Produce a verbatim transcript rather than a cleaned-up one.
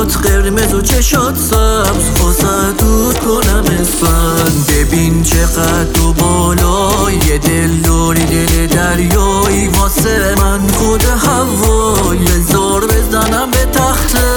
موهات قرمز و چشات سبز، واسه دود کنم اسفند. ببین چقدر تو بالای، یه دل داری دل دریایی واسه من خود هوایی. زار بزنم به تخته